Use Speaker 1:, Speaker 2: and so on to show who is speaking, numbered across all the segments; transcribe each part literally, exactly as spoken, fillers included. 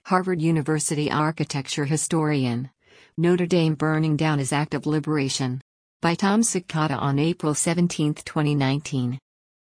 Speaker 1: Harvard University architecture historian. Notre Dame burning down as act of liberation. By Tom Cicada on April seventeenth, twenty nineteen.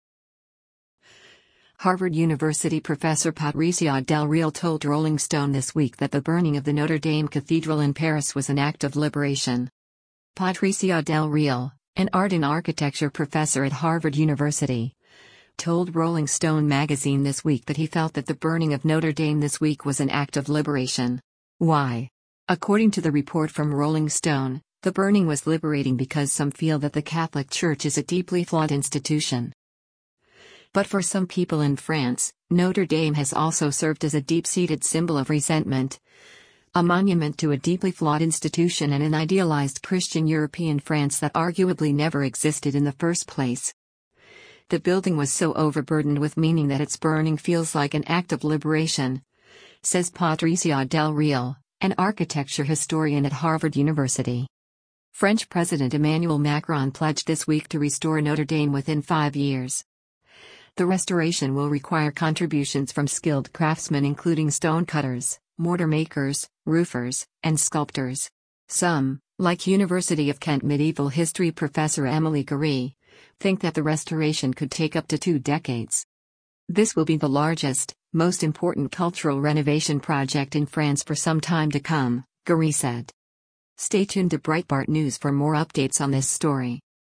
Speaker 1: Harvard University professor Patricia Del Real told Rolling Stone this week that the burning of the Notre Dame Cathedral in Paris was an act of liberation. Patricia Del Real, an art and architecture professor at Harvard University, told Rolling Stone magazine this week that he felt that the burning of Notre Dame this week was an act of liberation. Why? According to the report from Rolling Stone, the burning was liberating because some feel that the Catholic Church is a deeply flawed institution. But for some people in France, Notre Dame has also served as a deep-seated symbol of resentment, a monument to a deeply flawed institution and an idealized Christian European France that arguably never existed in the first place. The building was so overburdened with meaning that its burning feels like an act of liberation, says Patricia Del Real, an architecture historian at Harvard University. French President Emmanuel Macron pledged this week to restore Notre Dame within five years. The restoration will require contributions from skilled craftsmen including stonecutters, mortar makers, roofers, and sculptors. Some, like University of Kent medieval history professor Emily Guerry, think that the restoration could take up to two decades. This will be the largest, most important cultural renovation project in France for some time to come, Guerry said. Stay tuned to Breitbart News for more updates on this story.